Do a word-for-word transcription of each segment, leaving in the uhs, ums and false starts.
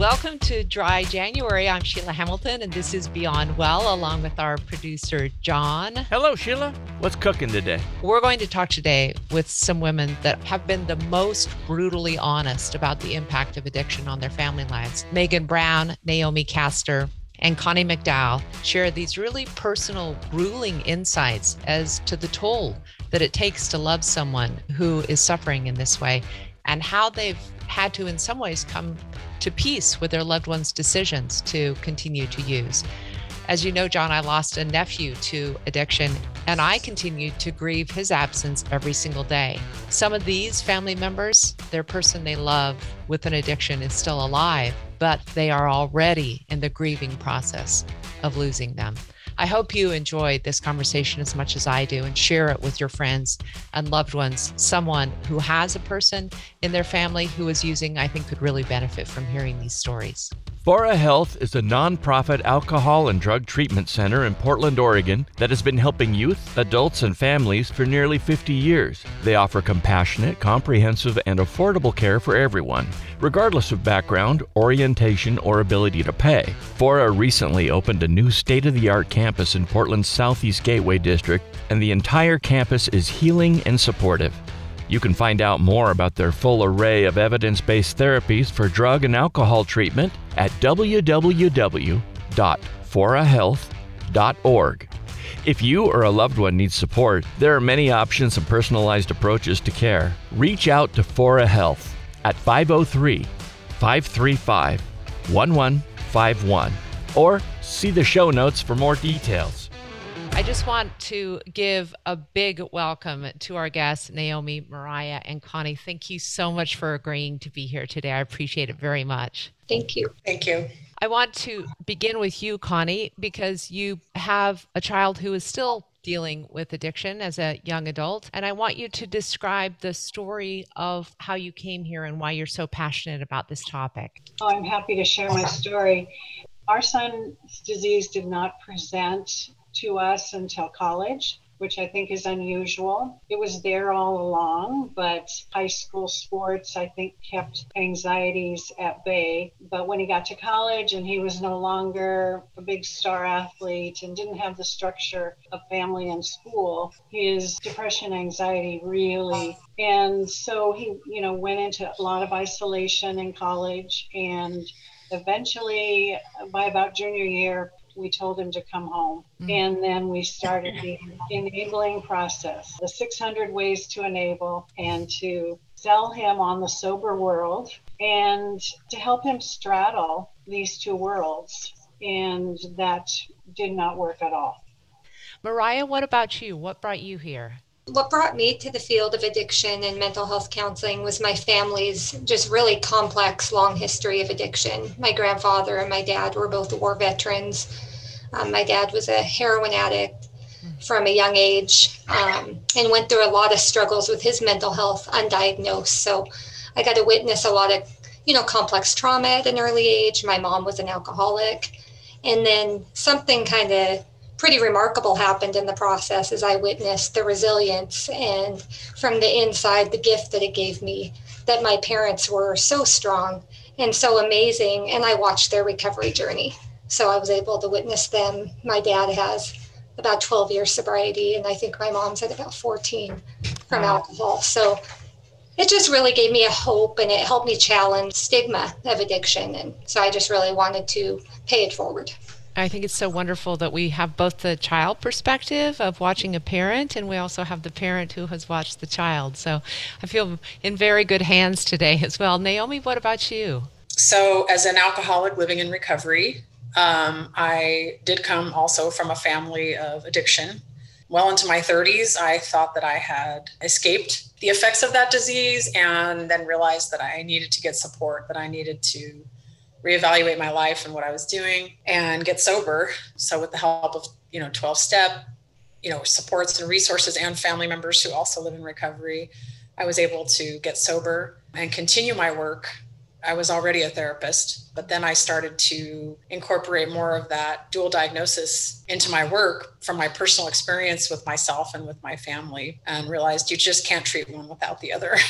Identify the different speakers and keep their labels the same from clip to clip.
Speaker 1: Welcome to Dry January. I'm Sheila Hamilton, and this is Beyond Well, along with our producer, John.
Speaker 2: Hello, Sheila. What's cooking today?
Speaker 1: We're going to talk today with some women that have been the most brutally honest about the impact of addiction on their family lives. Megan Brown, Naomi Castor, and Connie McDowell share these really personal, grueling insights as to the toll that it takes to love someone who is suffering in this way, and how they've had to, in some ways, come to peace with their loved ones' decisions to continue to use. As you know, John, I lost a nephew to addiction, and I continue to grieve his absence every single day. Some of these family members, their person they love with an addiction is still alive, but they are already in the grieving process of losing them. I hope you enjoyed this conversation as much as I do and share it with your friends and loved ones. Someone who has a person in their family who is using, I think, could really benefit from hearing these stories.
Speaker 2: Fora Health is a nonprofit alcohol and drug treatment center in Portland, Oregon that has been helping youth, adults, and families for nearly fifty years. They offer compassionate, comprehensive, and affordable care for everyone, regardless of background, orientation, or ability to pay. Fora recently opened a new state-of-the-art campus in Portland's Southeast Gateway District, and the entire campus is healing and supportive. You can find out more about their full array of evidence-based therapies for drug and alcohol treatment at w w w dot fora health dot org. If you or a loved one needs support, there are many options and personalized approaches to care. Reach out to Fora Health at five oh three, five three five, one one five one or see the show notes for more details.
Speaker 1: I just want to give a big welcome to our guests, Naomi, Mariah, and Connie. Thank you so much for agreeing to be here today. I appreciate it very much.
Speaker 3: Thank you.
Speaker 4: Thank you.
Speaker 1: I want to begin with you, Connie, because you have a child who is still dealing with addiction as a young adult. And I want you to describe the story of how you came here and why you're so passionate about this topic.
Speaker 3: Oh, I'm happy to share my story. Our son's disease did not present to us until college, which I think is unusual. It was there all along, but high school sports, I think, kept anxieties at bay. But when he got to college and he was no longer a big star athlete and didn't have the structure of family and school, his depression, anxiety really, and so he, you know, went into a lot of isolation in college, and eventually by about junior year, we told him to come home. Mm-hmm. And then we started the enabling process, the six hundred ways to enable, and to sell him on the sober world and to help him straddle these two worlds. And that did not work at all.
Speaker 1: Mariah, what about you? What brought you here?
Speaker 5: What brought me to the field of addiction and mental health counseling was my family's just really complex, long history of addiction. My grandfather and my dad were both war veterans. Um, my dad was a heroin addict from a young age um, and went through a lot of struggles with his mental health undiagnosed. So I got to witness a lot of, you know, complex trauma at an early age. My mom was an alcoholic. And then something kind of pretty remarkable happened in the process as I witnessed the resilience and from the inside, the gift that it gave me, that my parents were so strong and so amazing. And I watched their recovery journey. So I was able to witness them. My dad has about twelve years sobriety, and I think my mom's at about fourteen from wow. alcohol. So it just really gave me a hope, and it helped me challenge stigma of addiction. And so I just really wanted to pay it forward.
Speaker 1: I think it's so wonderful that we have both the child perspective of watching a parent, and we also have the parent who has watched the child. So I feel in very good hands today as well. Naomi, what about you?
Speaker 4: So as an alcoholic living in recovery, um, I did come also from a family of addiction. Well into my thirties, I thought that I had escaped the effects of that disease, and then realized that I needed to get support, that I needed to reevaluate my life and what I was doing and get sober. So with the help of, you know, twelve step, you know, supports and resources and family members who also live in recovery, I was able to get sober and continue my work. I was already a therapist, but then I started to incorporate more of that dual diagnosis into my work from my personal experience with myself and with my family, and realized you just can't treat one without the other.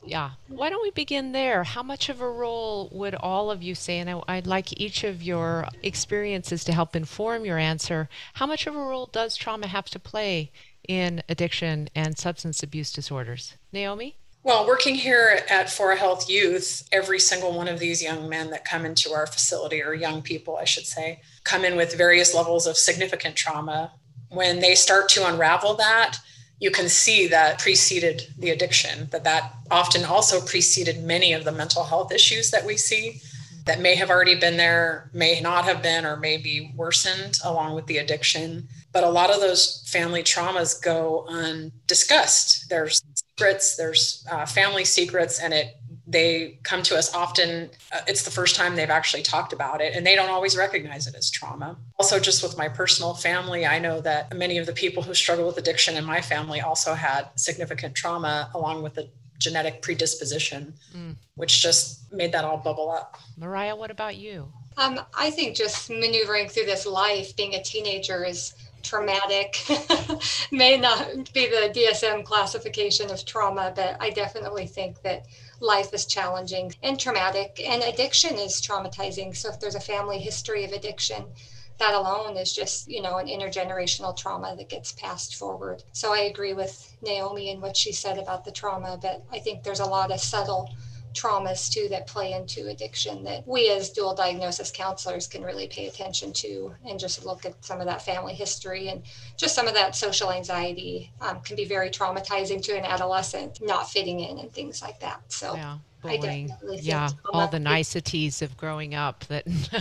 Speaker 1: Yeah. Why don't we begin there? How much of a role would all of you say, and I, I'd like each of your experiences to help inform your answer, how much of a role does trauma have to play in addiction and substance abuse disorders? Naomi?
Speaker 4: Well, working here at Fora Health Youth, every single one of these young men that come into our facility, or young people, I should say, come in with various levels of significant trauma. When they start to unravel that, you can see that preceded the addiction, that that often also preceded many of the mental health issues that we see that may have already been there, may not have been, or may be worsened along with the addiction. But a lot of those family traumas go undiscussed. There's secrets, there's uh, family secrets, and it they come to us often. Uh, it's the first time they've actually talked about it, and they don't always recognize it as trauma. Also, just with my personal family, I know that many of the people who struggle with addiction in my family also had significant trauma along with the genetic predisposition, mm. which just made that all bubble up.
Speaker 1: Mariah, what about you?
Speaker 5: Um, I think just maneuvering through this life, being a teenager, is traumatic. May not be the D S M classification of trauma, but I definitely think that life is challenging and traumatic, and addiction is traumatizing. So if there's a family history of addiction, that alone is just, you know, an intergenerational trauma that gets passed forward. So I agree with Naomi and what she said about the trauma, but I think there's a lot of subtle traumas too that play into addiction that we as dual diagnosis counselors can really pay attention to, and just look at some of that family history, and just some of that social anxiety um, can be very traumatizing to an adolescent, not fitting in and things like that. So
Speaker 1: yeah.
Speaker 5: bullying,
Speaker 1: yeah, all the niceties of growing up that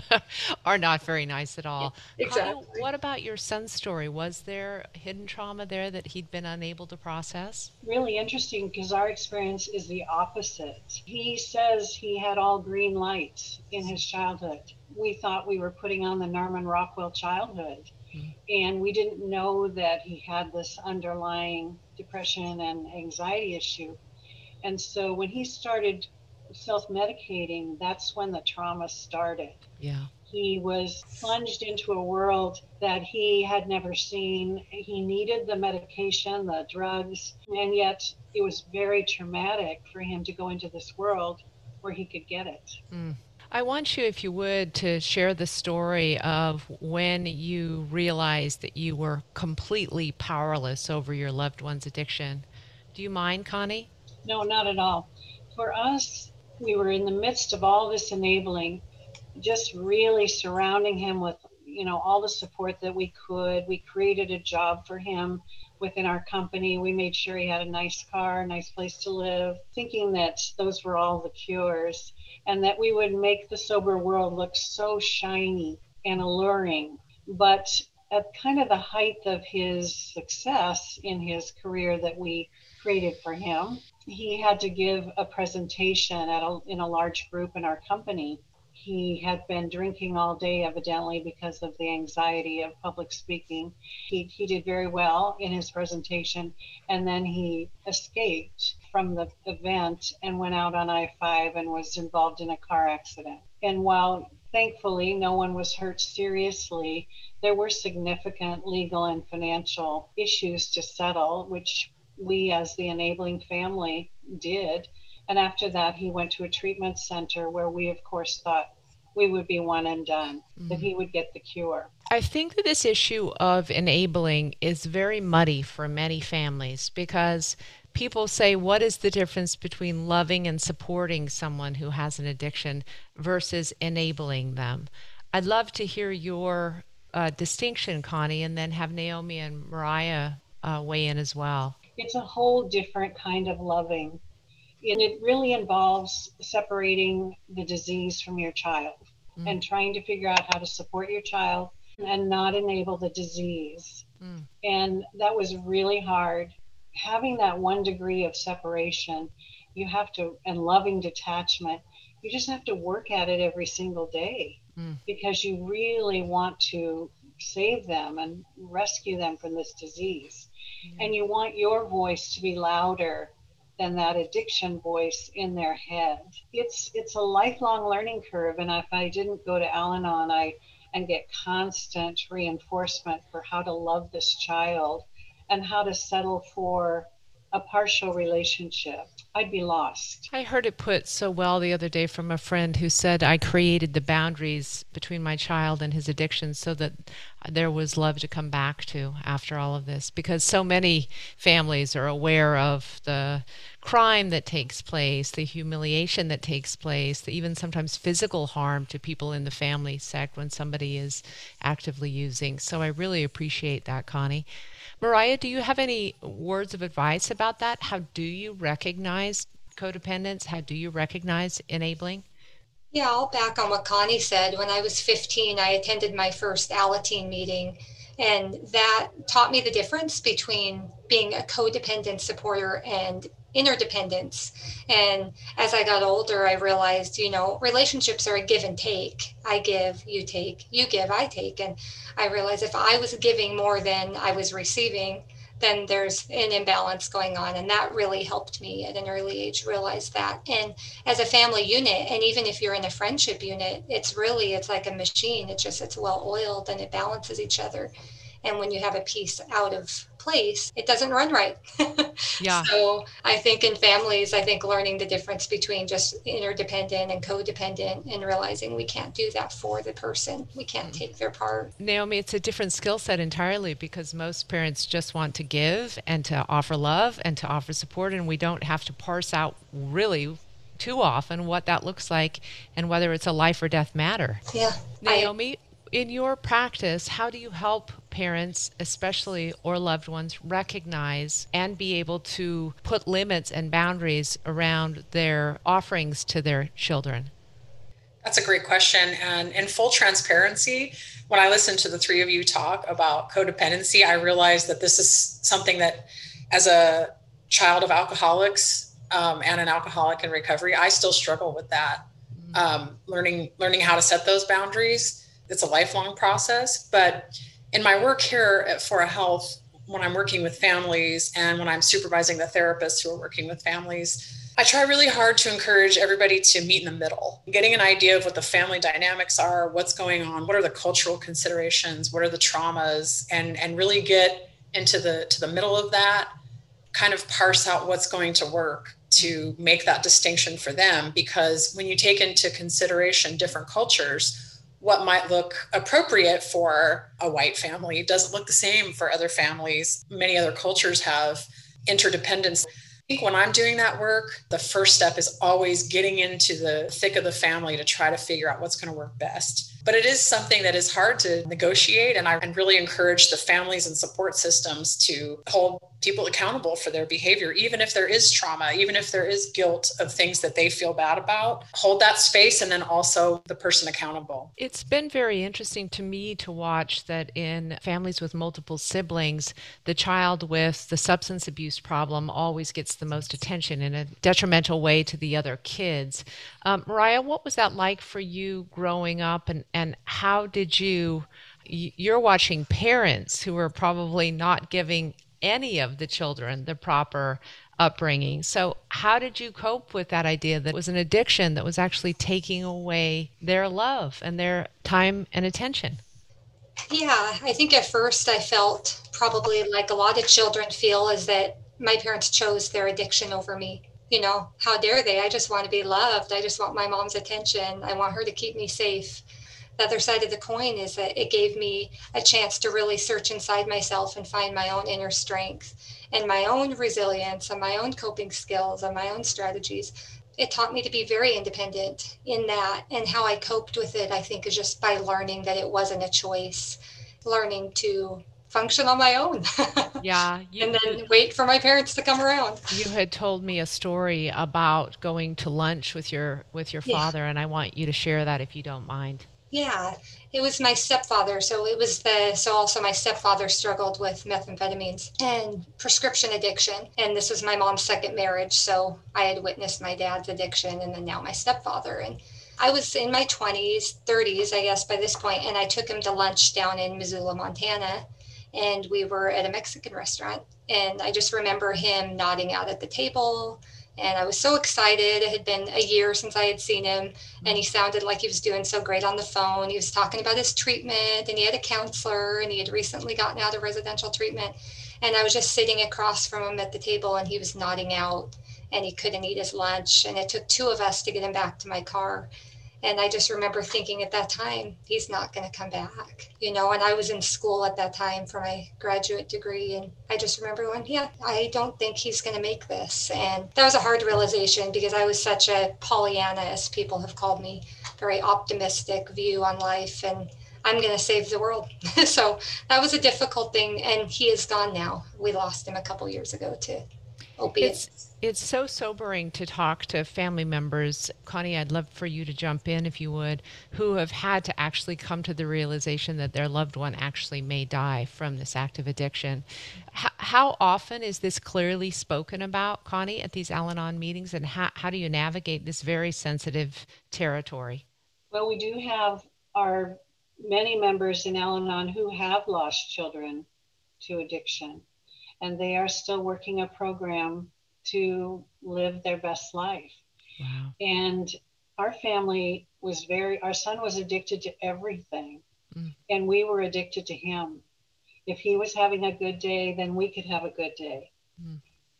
Speaker 1: are not very nice at all.
Speaker 5: Yeah, exactly.
Speaker 1: Connie, what about your son's story? Was there hidden trauma there that he'd been unable to process?
Speaker 3: Really interesting, because our experience is the opposite. He says he had all green lights in his childhood. We thought we were putting on the Norman Rockwell childhood, mm-hmm. and we didn't know that he had this underlying depression and anxiety issue. And so when he started self-medicating, that's when the trauma started.
Speaker 1: Yeah.
Speaker 3: He was plunged into a world that he had never seen. He needed the medication, the drugs, and yet it was very traumatic for him to go into this world where he could get it.
Speaker 1: Mm. I want you, if you would, to share the story of when you realized that you were completely powerless over your loved one's addiction. Do you mind, Connie?
Speaker 3: No, not at all. For us, we were in the midst of all this enabling, just really surrounding him with, you know, all the support that we could. We created a job for him within our company. We made sure he had a nice car, a nice place to live, thinking that those were all the cures, and that we would make the sober world look so shiny and alluring. But at kind of the height of his success in his career that we created for him, he had to give a presentation at a, in a large group in our company. He had been drinking all day, evidently, because of the anxiety of public speaking. He, he did very well in his presentation, and then he escaped from the event and went out on I five and was involved in a car accident. And while thankfully no one was hurt seriously, there were significant legal and financial issues to settle, which we as the enabling family did. And after that, he went to a treatment center where we, of course, thought we would be one and done, mm-hmm. that he would get the cure.
Speaker 1: I think that this issue of enabling is very muddy for many families, because people say, what is the difference between loving and supporting someone who has an addiction versus enabling them? I'd love to hear your uh, distinction, Connie, and then have Naomi and Mariah uh, weigh in as well.
Speaker 3: It's a whole different kind of loving. And it really involves separating the disease from your child, mm. and trying to figure out how to support your child and not enable the disease. Mm. And that was really hard. Having that one degree of separation, you have to, and loving detachment, you just have to work at it every single day, mm. because you really want to save them and rescue them from this disease. Mm. And you want your voice to be louder than that addiction voice in their head. It's it's a lifelong learning curve, and if I didn't go to Al-Anon I and get constant reinforcement for how to love this child and how to settle for a partial relationship, I'd be lost.
Speaker 1: I heard it put so well the other day from a friend who said, I created the boundaries between my child and his addiction so that there was love to come back to after all of this. Because so many families are aware of the crime that takes place, the humiliation that takes place, the even sometimes physical harm to people in the family sect when somebody is actively using. So I really appreciate that, Connie. Mariah, do you have any words of advice about that? How do you recognize codependence? How do you recognize enabling?
Speaker 5: Yeah, I'll back on what Connie said. When I was fifteen, I attended my first Alateen meeting, and that taught me the difference between being a codependent supporter and interdependence. And as I got older, I realized, you know, relationships are a give and take. I give, you take, you give, I take. And I realized if I was giving more than I was receiving, then there's an imbalance going on. And that really helped me at an early age realize that. And as a family unit, and even if you're in a friendship unit, it's really, it's like a machine. It's just, it's well oiled and it balances each other. And when you have a piece out of place, it doesn't run right.
Speaker 1: Yeah.
Speaker 5: So I think in families, I think learning the difference between just interdependent and codependent and realizing we can't do that for the person. We can't take their part.
Speaker 1: Naomi, it's a different skill set entirely because most parents just want to give and to offer love and to offer support, and we don't have to parse out really too often what that looks like and whether it's a life or death matter.
Speaker 5: Yeah.
Speaker 1: Naomi, I, in your practice, how do you help parents, especially or loved ones, recognize and be able to put limits and boundaries around their offerings to their children?
Speaker 4: That's a great question. And in full transparency, when I listened to the three of you talk about codependency, I realized that this is something that as a child of alcoholics um, and an alcoholic in recovery, I still struggle with that. Mm-hmm. Um, learning, learning how to set those boundaries. It's a lifelong process, but in my work here at Fora Health, when I'm working with families and when I'm supervising the therapists who are working with families, I try really hard to encourage everybody to meet in the middle, getting an idea of what the family dynamics are, what's going on, what are the cultural considerations, what are the traumas, and, and really get into the, to the middle of that, kind of parse out what's going to work to make that distinction for them. Because when you take into consideration different cultures, what might look appropriate for a white family doesn't look the same for other families. Many other cultures have interdependence. I think when I'm doing that work, the first step is always getting into the thick of the family to try to figure out what's going to work best. But it is something that is hard to negotiate. And I really encourage the families and support systems to hold people accountable for their behavior, even if there is trauma, even if there is guilt of things that they feel bad about. Hold that space and then also the person accountable.
Speaker 1: It's been very interesting to me to watch that in families with multiple siblings, the child with the substance abuse problem always gets the most attention in a detrimental way to the other kids. Um, Mariah, what was that like for you growing up, and, and how did you, you're watching parents who are probably not giving any of the children the proper upbringing. So how did you cope with that idea that it was an addiction that was actually taking away their love and their time and attention?
Speaker 5: Yeah, I think at first I felt probably like a lot of children feel is that my parents chose their addiction over me. You know, how dare they? I just want to be loved. I just want my mom's attention. I want her to keep me safe. The other side of the coin is that it gave me a chance to really search inside myself and find my own inner strength and my own resilience and my own coping skills and my own strategies. It taught me to be very independent in that, and how I coped with it, I think, is just by learning that it wasn't a choice, learning to function on my own.
Speaker 1: Yeah.
Speaker 5: You, and then wait for my parents to come around.
Speaker 1: You had told me a story about going to lunch with your with your father, yeah. And I want you to share that if you don't mind.
Speaker 5: Yeah, it was my stepfather. So it was the, so also my stepfather struggled with methamphetamines and prescription addiction. And this was my mom's second marriage. So I had witnessed my dad's addiction and then now my stepfather. And I was in my twenties, thirties, I guess, by this point, and I took him to lunch down in Missoula, Montana. And we were at a Mexican restaurant. And I just remember him nodding out at the table. And I was so excited. It had been a year since I had seen him, and he sounded like he was doing so great on the phone. He was talking about his treatment, and he had a counselor, and he had recently gotten out of residential treatment. And I was just sitting across from him at the table, and he was nodding out. and he couldn't eat his lunch. And it took two of us to get him back to my car. And I just remember thinking at that time, he's not going to come back, you know, and I was in school at that time for my graduate degree. And I just remember going, yeah, I don't think he's going to make this. And that was a hard realization because I was such a Pollyanna, as people have called me, very optimistic view on life. And I'm going to save the world. So that was a difficult thing. And he is gone now. We lost him a couple years ago to opiates.
Speaker 1: It's, it's so sobering to talk to family members. Connie, I'd love for you to jump in if you would, who have had to actually come to the realization that their loved one actually may die from this active addiction. H- how often is this clearly spoken about, Connie, at these Al-Anon meetings, and how, how do you navigate this very sensitive territory?
Speaker 3: Well, we do have our many members in Al-Anon who have lost children to addiction, and they are still working a program to live their best life.
Speaker 1: Wow.
Speaker 3: And our family was very, our son was addicted to everything, mm. and we were addicted to him. If he was having a good day, then we could have a good day. Mm.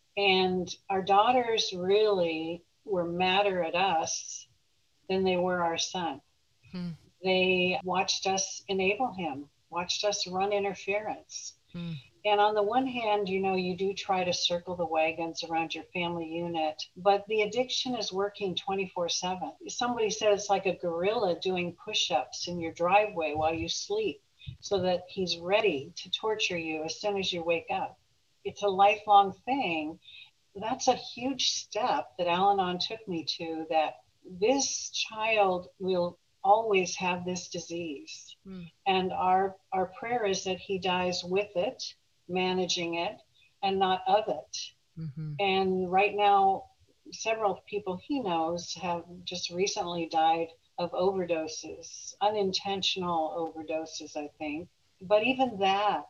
Speaker 3: And our daughters really were madder at us than they were our son. Mm. They watched us enable him, watched us run interference. Mm. And on the one hand, you know, you do try to circle the wagons around your family unit, but the addiction is working twenty-four seven. Somebody said it's like a gorilla doing push-ups in your driveway while you sleep so that he's ready to torture you as soon as you wake up. It's a lifelong thing. That's a huge step that Al-Anon took me to, that this child will always have this disease. Mm. And our, our prayer is that he dies with it, managing it, and not of it. Mm-hmm. And right now, several people he knows have just recently died of overdoses, unintentional overdoses, I think. But even that,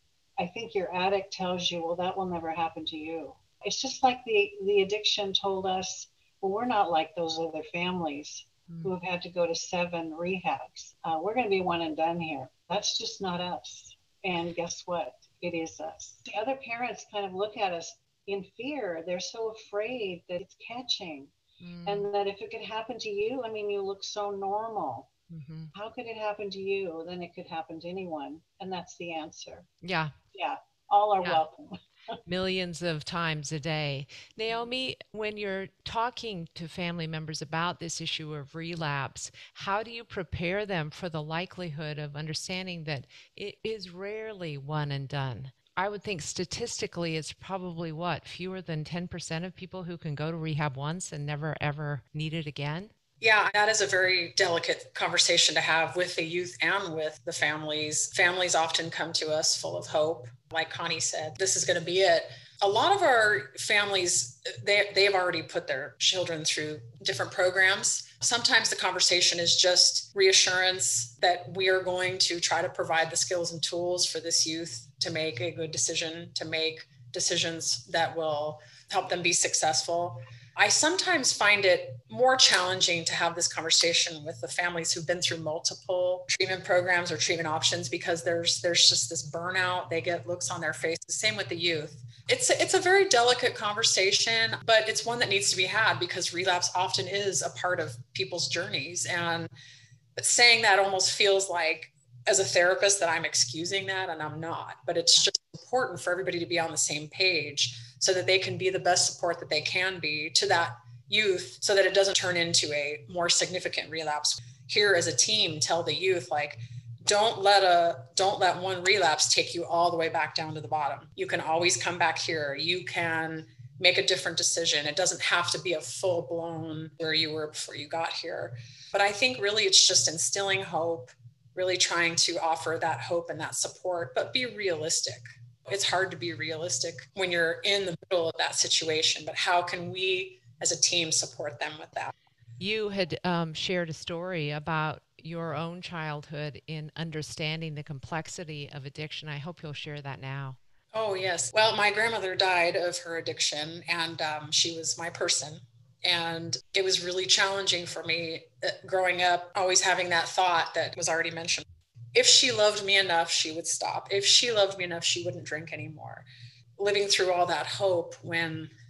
Speaker 3: I think your addict tells you, well, that will never happen to you. It's just like the, the addiction told us, well, we're not like those other families mm. who have had to go to seven rehabs. Uh, we're going to be one and done here. That's just not us. And guess what? It is us. The other parents kind of look at us in fear. They're so afraid that it's catching. Mm. And that if it could happen to you, I mean, you look so normal. Mm-hmm. How could it happen to you? Then it could happen to anyone. And that's the answer.
Speaker 1: Yeah.
Speaker 3: Yeah. All are yeah. welcome.
Speaker 1: Millions of times a day. Naomi, when you're talking to family members about this issue of relapse, how do you prepare them for the likelihood of understanding that it is rarely one and done? I would think statistically it's probably what, fewer than ten percent of people who can go to rehab once and never ever need it again?
Speaker 4: Yeah, that is a very delicate conversation to have with the youth and with the families. Families often come to us full of hope. Like Connie said, this is going to be it. A lot of our families, they, they have already put their children through different programs. Sometimes the conversation is just reassurance that we are going to try to provide the skills and tools for this youth to make a good decision, to make decisions that will help them be successful. I sometimes find it more challenging to have this conversation with the families who've been through multiple treatment programs or treatment options because there's there's just this burnout. They get looks on their face. The same with the youth. It's a, it's a very delicate conversation, but it's one that needs to be had because relapse often is a part of people's journeys. And but saying that almost feels like, as a therapist, that I'm excusing that, and I'm not. But it's just important for everybody to be on the same page, so that they can be the best support that they can be to that youth so that it doesn't turn into a more significant relapse. Here as a team, tell the youth, like, don't let a, don't let one relapse take you all the way back down to the bottom. You can always come back here. You can make a different decision. It doesn't have to be a full blown where you were before you got here. But I think really it's just instilling hope, really trying to offer that hope and that support, but be realistic. It's hard to be realistic when you're in the middle of that situation, but how can we as a team support them with that?
Speaker 1: You had um, shared a story about your own childhood in understanding the complexity of addiction. I hope you'll share that now.
Speaker 4: Oh, yes. Well, my grandmother died of her addiction, and um, she was my person. And it was really challenging for me uh, growing up, always having that thought that was already mentioned. If she loved me enough, she would stop. If she loved me enough, she wouldn't drink anymore. Living through all that hope when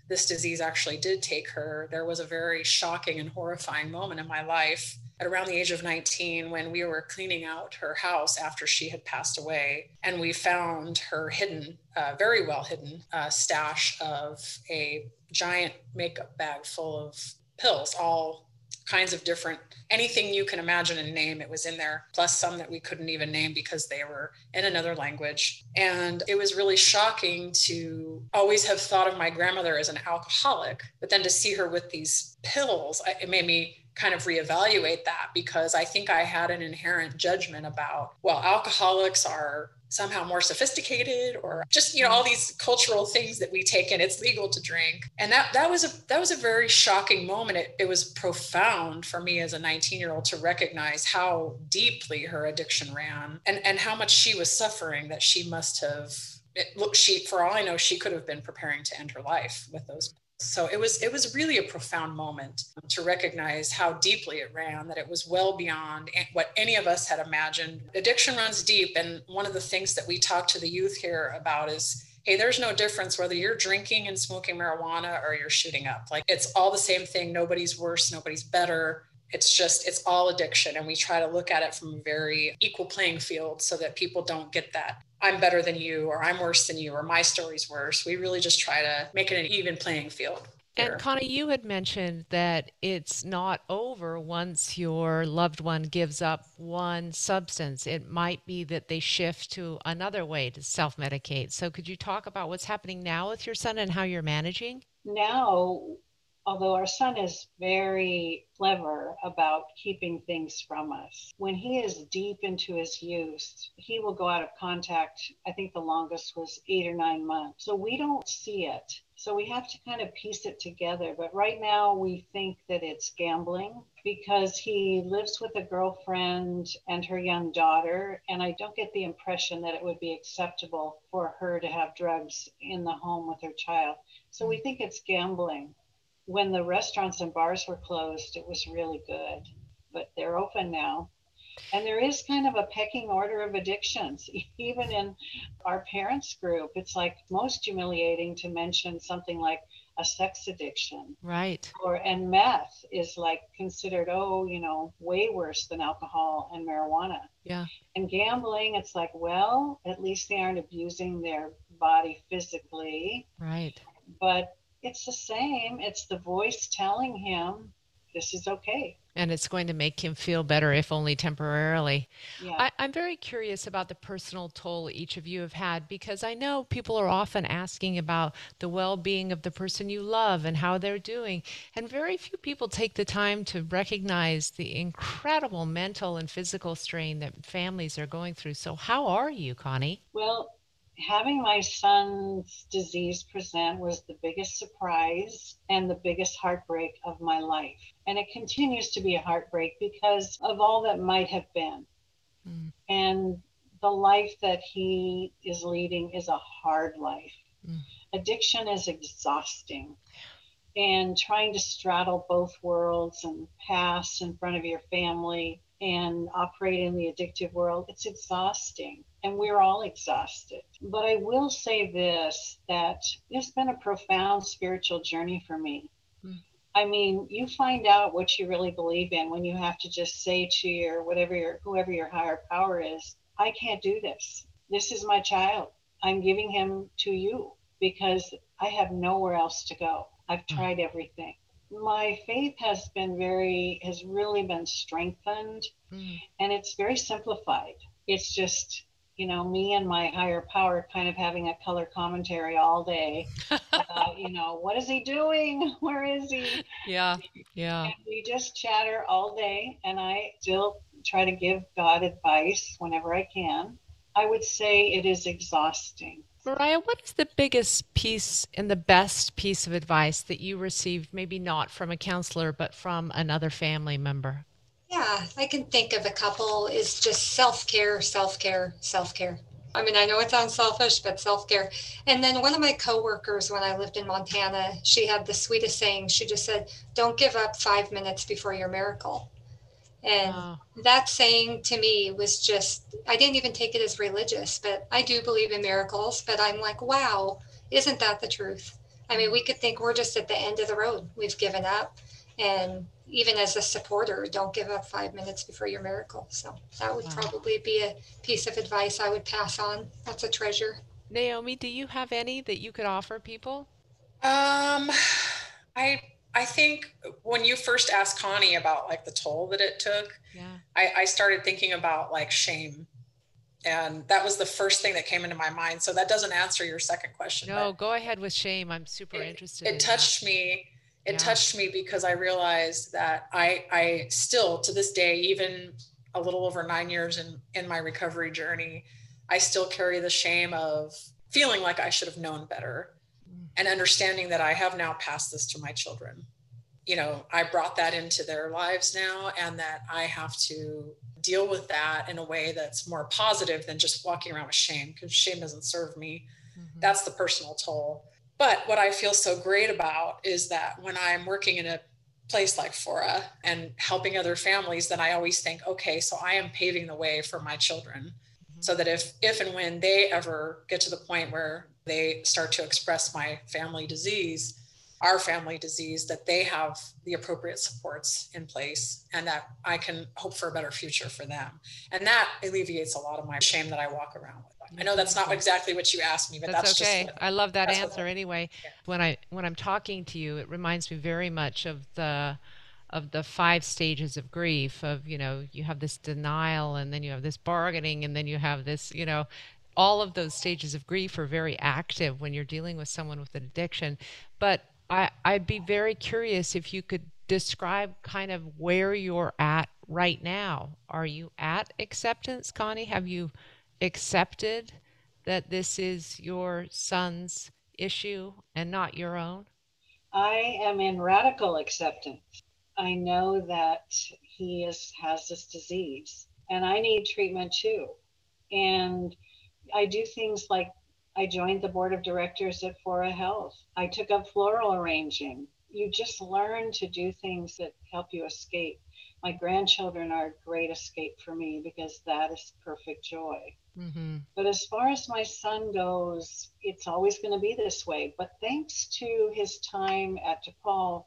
Speaker 4: this disease actually did take her, there was a very shocking and horrifying moment in my life at around the age of nineteen when we were cleaning out her house after she had passed away. And we found her hidden, uh, very well hidden, uh, stash of a giant makeup bag full of pills, all kinds of different, anything you can imagine and name, it was in there, plus some that we couldn't even name because they were in another language. And it was really shocking to always have thought of my grandmother as an alcoholic, but then to see her with these pills, it made me kind of reevaluate that, because I think I had an inherent judgment about, well, alcoholics are somehow more sophisticated, or just, you know, all these cultural things that we take in. It's legal to drink. And that that was a that was a very shocking moment. It, it was profound for me as a nineteen year old to recognize how deeply her addiction ran, and, and how much she was suffering, that she must have, it, look, she, for all I know, she could have been preparing to end her life with those. So it was it was really a profound moment to recognize how deeply it ran, that it was well beyond what any of us had imagined. Addiction runs deep. And one of the things that we talk to the youth here about is, hey, there's no difference whether you're drinking and smoking marijuana or you're shooting up. Like, it's all the same thing. Nobody's worse, nobody's better. It's just, it's all addiction. And we try to look at it from a very equal playing field so that people don't get that I'm better than you, or I'm worse than you, or my story's worse. We really just try to make it an even playing field.
Speaker 1: And Connie, you had mentioned that it's not over once your loved one gives up one substance. It might be that they shift to another way to self-medicate. So could you talk about what's happening now with your son and how you're managing?
Speaker 3: Now, although our son is very clever about keeping things from us, when he is deep into his use, he will go out of contact. I think the longest was eight or nine months. So we don't see it. So we have to kind of piece it together. But right now we think that it's gambling, because he lives with a girlfriend and her young daughter. And I don't get the impression that it would be acceptable for her to have drugs in the home with her child. So we think it's gambling. When the restaurants and bars were closed, it was really good, but they're open now. And there is kind of a pecking order of addictions. Even in our parents group, it's like most humiliating to mention something like a sex addiction.
Speaker 1: Right.
Speaker 3: Or, and meth is like considered, oh, you know, way worse than alcohol and marijuana.
Speaker 1: Yeah.
Speaker 3: And gambling, it's like, well, at least they aren't abusing their body physically.
Speaker 1: Right.
Speaker 3: But it's the same. It's the voice telling him this is okay.
Speaker 1: And it's going to make him feel better, if only temporarily.
Speaker 3: Yeah.
Speaker 1: I, I'm very curious about the personal toll each of you have had, because I know people are often asking about the well-being of the person you love and how they're doing. And very few people take the time to recognize the incredible mental and physical strain that families are going through. So how are you, Connie?
Speaker 3: Well, having my son's disease present was the biggest surprise and the biggest heartbreak of my life. And it continues to be a heartbreak because of all that might have been. Mm. And the life that he is leading is a hard life. Mm. Addiction is exhausting. And trying to straddle both worlds and pass in front of your family and operate in the addictive world, it's exhausting. And we're all exhausted. But I will say this, that it's been a profound spiritual journey for me. Mm. I mean, you find out what you really believe in when you have to just say to your, whatever your, whoever your higher power is, I can't do this. This is my child. I'm giving him to you because I have nowhere else to go. I've tried everything. My faith has been very, has really been strengthened, mm. and it's very simplified. It's just, you know, me and my higher power kind of having a color commentary all day. uh, you know, what is he doing? Where is he?
Speaker 1: Yeah, yeah.
Speaker 3: And we just chatter all day, and I still try to give God advice whenever I can. I would say it is exhausting.
Speaker 1: Mariah, what is the biggest piece and the best piece of advice that you received, maybe not from a counselor, but from another family member?
Speaker 5: Yeah, I can think of a couple. Is just self-care, self-care, self-care. I mean, I know it sounds selfish, but self-care. And then one of my coworkers, when I lived in Montana, she had the sweetest saying. She just said, don't give up five minutes before your miracle. And wow. That saying to me was just, I didn't even take it as religious, but I do believe in miracles. But I'm like, wow, isn't that the truth? I mean, we could think we're just at the end of the road. We've given up. And even as a supporter, don't give up five minutes before your miracle. So that would wow. probably be a piece of advice I would pass on. That's a treasure.
Speaker 1: Naomi, do you have any that you could offer people?
Speaker 4: Um, I I think when you first asked Connie about like the toll that it took,
Speaker 1: yeah.
Speaker 4: I, I started thinking about like shame. And that was the first thing that came into my mind. So that doesn't answer your second question.
Speaker 1: No, go ahead with shame. I'm super
Speaker 4: it,
Speaker 1: interested.
Speaker 4: It
Speaker 1: in
Speaker 4: touched
Speaker 1: that.
Speaker 4: me. It
Speaker 1: yeah.
Speaker 4: touched me because I realized that I, I still, to this day, even a little over nine years in, in my recovery journey, I still carry the shame of feeling like I should have known better mm. and understanding that I have now passed this to my children. You know, I brought that into their lives now, and that I have to deal with that in a way that's more positive than just walking around with shame, because shame doesn't serve me. Mm-hmm. That's the personal toll. But what I feel so great about is that when I'm working in a place like Fora and helping other families, then I always think, okay, so I am paving the way for my children mm-hmm. so that if, if and when they ever get to the point where they start to express my family disease, our family disease, that they have the appropriate supports in place and that I can hope for a better future for them. And that alleviates a lot of my shame that I walk around with. I know that's not exactly what you asked me, but
Speaker 1: that's,
Speaker 4: that's
Speaker 1: okay.
Speaker 4: just what,
Speaker 1: I love that answer
Speaker 4: what,
Speaker 1: anyway.
Speaker 4: Yeah.
Speaker 1: When I when I'm talking to you, it reminds me very much of the of the five stages of grief of, you know, you have this denial and then you have this bargaining and then you have this, you know, all of those stages of grief are very active when you're dealing with someone with an addiction. But I, I'd be very curious if you could describe kind of where you're at right now. Are you at acceptance, Connie? Have you accepted that this is your son's issue and not your own?
Speaker 3: I am in radical acceptance. I know that he is, has this disease and I need treatment too. And I do things like I joined the board of directors at Fora Health. I took up floral arranging. You just learn to do things that help you escape. My grandchildren are a great escape for me because that is perfect joy. Mm-hmm. But as far as my son goes, it's always going to be this way. But thanks to his time at DePaul,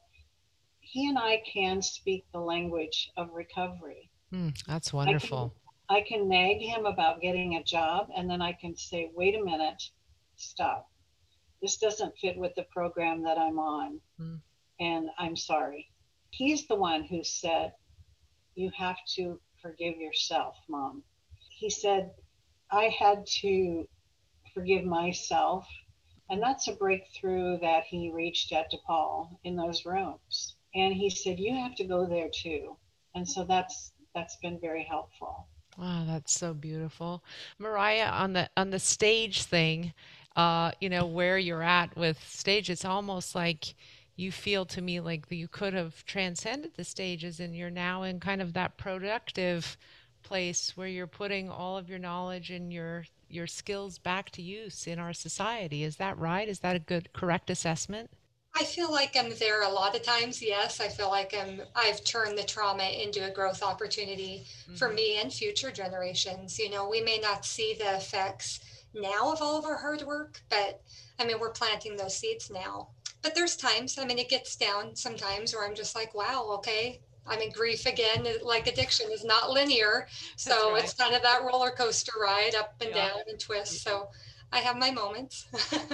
Speaker 3: he and I can speak the language of recovery.
Speaker 1: Mm, that's wonderful.
Speaker 3: I can, I can nag him about getting a job, and then I can say, wait a minute, stop. This doesn't fit with the program that I'm on, mm. and I'm sorry. He's the one who said, you have to forgive yourself, Mom. He said, I had to forgive myself, and that's a breakthrough that he reached at DePaul in those rooms. And he said, you have to go there too. And so that's that's been very helpful.
Speaker 1: Wow, that's so beautiful. Mariah, on the on the stage thing, uh, you know, where you're at with stage, it's almost like you feel to me like you could have transcended the stages and you're now in kind of that productive place where you're putting all of your knowledge and your your skills back to use in our society. Is that right? Is that a good, correct assessment?
Speaker 5: I feel like I'm there a lot of times. Yes, I feel like I'm, I've turned the trauma into a growth opportunity mm-hmm. for me and future generations. You know, we may not see the effects now of all of our hard work, but I mean, we're planting those seeds now. But there's times, I mean, it gets down sometimes where I'm just like, wow, okay, I'm in grief again. Like addiction is not linear. So right. It's kind of that roller coaster ride up and yeah. down and twist. So I have my moments,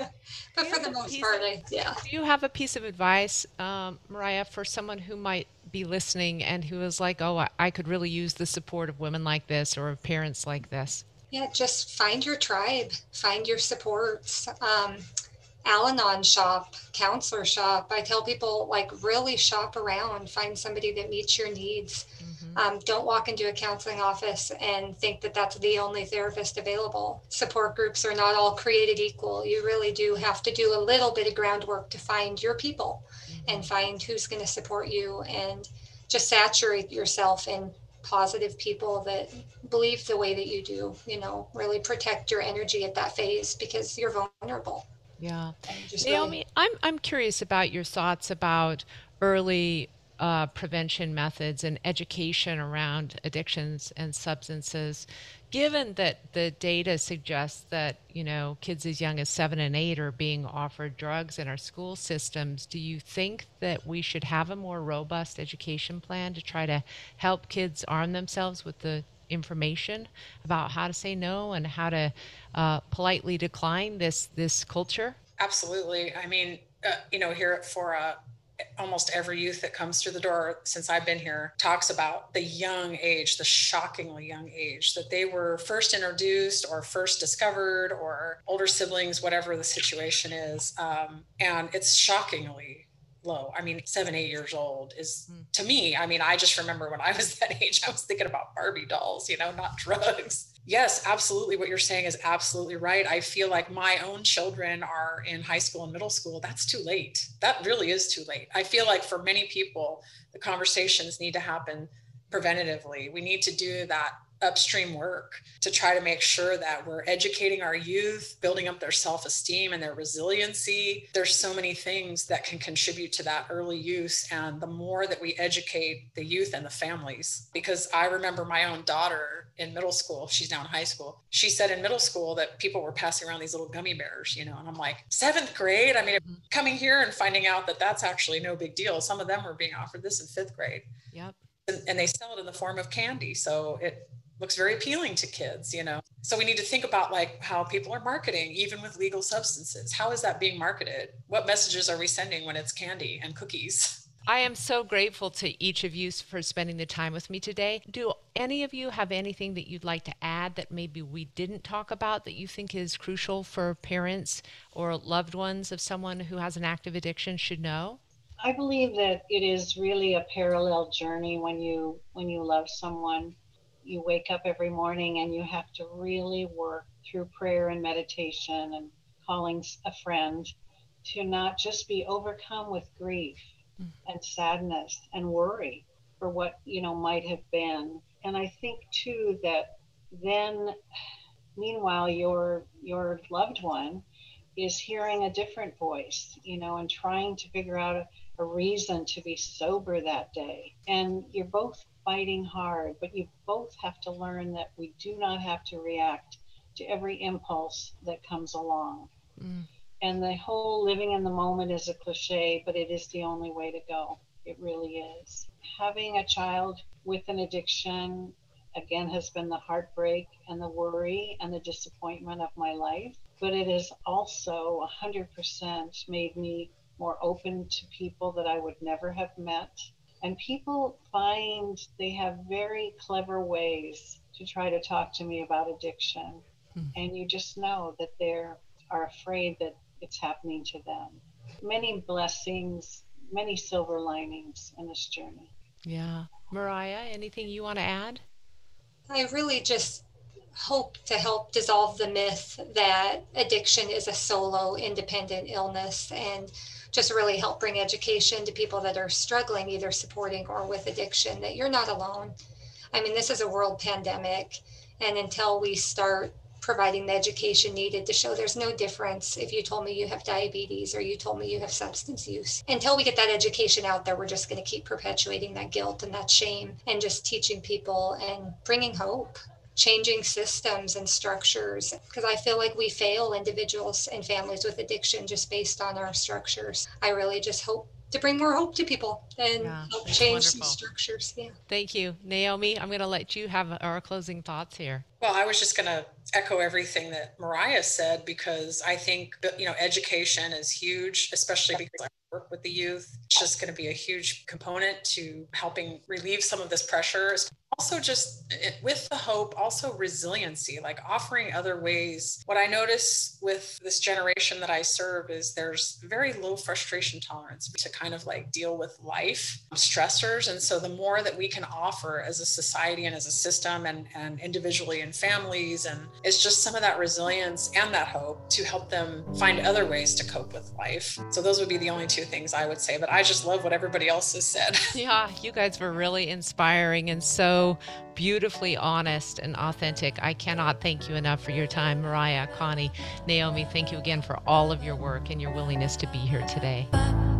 Speaker 5: but for the most part, I, yeah.
Speaker 1: Do you have a piece of advice, um, Mariah, for someone who might be listening and who is like, oh, I, I could really use the support of women like this or of parents like this?
Speaker 5: Yeah, just find your tribe, find your supports. Um, Al-Anon shop, counselor shop. I tell people, like, really shop around, find somebody that meets your needs. Mm-hmm. Um, don't walk into a counseling office and think that that's the only therapist available. Support groups are not all created equal. You really do have to do a little bit of groundwork to find your people mm-hmm. and find who's going to support you, and just saturate yourself in positive people that believe the way that you do. You know, really protect your energy at that phase because you're vulnerable.
Speaker 1: Yeah. Naomi, really... I'm I'm curious about your thoughts about early uh, prevention methods and education around addictions and substances. Given that the data suggests that, you know, kids as young as seven and eight are being offered drugs in our school systems, do you think that we should have a more robust education plan to try to help kids arm themselves with the information about how to say no and how to uh, politely decline this this culture?
Speaker 4: Absolutely. I mean, uh, you know, here at Fora, almost every youth that comes through the door since I've been here talks about the young age, the shockingly young age that they were first introduced or first discovered, or older siblings, whatever the situation is. Um, and it's shockingly low. I mean, seven, eight years old is mm. to me, I mean, I just remember when I was that age, I was thinking about Barbie dolls, you know, not drugs. Yes, absolutely. What you're saying is absolutely right. I feel like my own children are in high school and middle school. That's too late. That really is too late. I feel like for many people, the conversations need to happen preventatively. We need to do that upstream work to try to make sure that we're educating our youth, building up their self-esteem and their resiliency. There's so many things that can contribute to that early use. And the more that we educate the youth and the families, because I remember my own daughter in middle school, she's now in high school. She said in middle school that people were passing around these little gummy bears, you know, and I'm like, seventh grade? I mean, mm-hmm. coming here and finding out that that's actually no big deal. Some of them were being offered this in fifth grade.
Speaker 1: Yep.
Speaker 4: And, and they sell it in the form of candy. So it looks very appealing to kids, you know. So we need to think about like how people are marketing, even with legal substances. How is that being marketed? What messages are we sending when it's candy and cookies?
Speaker 1: I am so grateful to each of you for spending the time with me today. Do any of you have anything that you'd like to add that maybe we didn't talk about that you think is crucial for parents or loved ones of someone who has an active addiction should know?
Speaker 3: I believe that it is really a parallel journey when you when you love someone. You wake up every morning and you have to really work through prayer and meditation and calling a friend to not just be overcome with grief mm. and sadness and worry for what, you know, might have been. And I think too that then, meanwhile, your your loved one is hearing a different voice, you know, and trying to figure out a, a reason to be sober that day. And you're both fighting hard, but you both have to learn that we do not have to react to every impulse that comes along. Mm. And the whole living in the moment is a cliche, but it is the only way to go. It really is. Having a child with an addiction, again, has been the heartbreak and the worry and the disappointment of my life, but it has also one hundred percent made me more open to people that I would never have met. And people find they have very clever ways to try to talk to me about addiction. Hmm. And you just know that they are afraid that it's happening to them. Many blessings, many silver linings in this journey.
Speaker 1: Yeah. Mariah, anything you want to add?
Speaker 5: I really just hope to help dissolve the myth that addiction is a solo, independent illness, and just really help bring education to people that are struggling, either supporting or with addiction, that you're not alone. I mean, this is a world pandemic, and until we start providing the education needed to show there's no difference if you told me you have diabetes or you told me you have substance use, until we get that education out there, we're just going to keep perpetuating that guilt and that shame, and just teaching people and bringing hope, changing systems and structures, because I feel like we fail individuals and families with addiction just based on our structures. I really just hope to bring more hope to people and yeah, help change wonderful. some structures. Yeah.
Speaker 1: Thank you. Naomi, I'm going to let you have our closing thoughts here.
Speaker 4: Well, I was just going to echo everything that Mariah said, because I think, you know, education is huge, especially because I work with the youth. It's just going to be a huge component to helping relieve some of this pressure. Also, just with the hope, also resiliency, like offering other ways. What I notice with this generation that I serve is there's very low frustration tolerance to kind of like deal with life stressors. And so the more that we can offer as a society and as a system and, and individually and families, and it's just some of that resilience and that hope to help them find other ways to cope with life. So those would be the only two things I would say, but I just love what everybody else has said.
Speaker 1: Yeah, you guys were really inspiring and so beautifully honest and authentic. I cannot thank you enough for your time, Mariah, Connie, Naomi. Thank you again for all of your work and your willingness to be here today.